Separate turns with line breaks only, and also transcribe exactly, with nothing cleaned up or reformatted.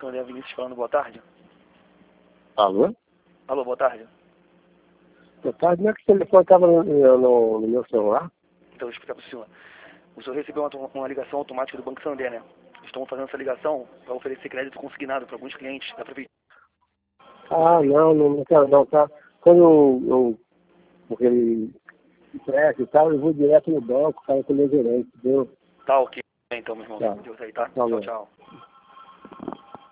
Santander, Vinícius falando, boa tarde.
Alô?
Alô, boa tarde.
Boa tarde, não é que o telefone estava no, no, no meu celular?
Então, eu vou explicar para o senhor. O senhor recebeu uma, uma ligação automática do Banco Santander, né? Estão fazendo essa ligação para oferecer crédito consignado para alguns clientes da prefeitura.
Ah, não, não, não quero não, tá? Quando eu, eu porque ele empresta e tal, eu vou direto no banco, falo com o meu gerente, entendeu?
Tá, ok. Então, meu irmão,
Tá.
Deus aí, tá?
Tá
Tchau,
bom.
tchau.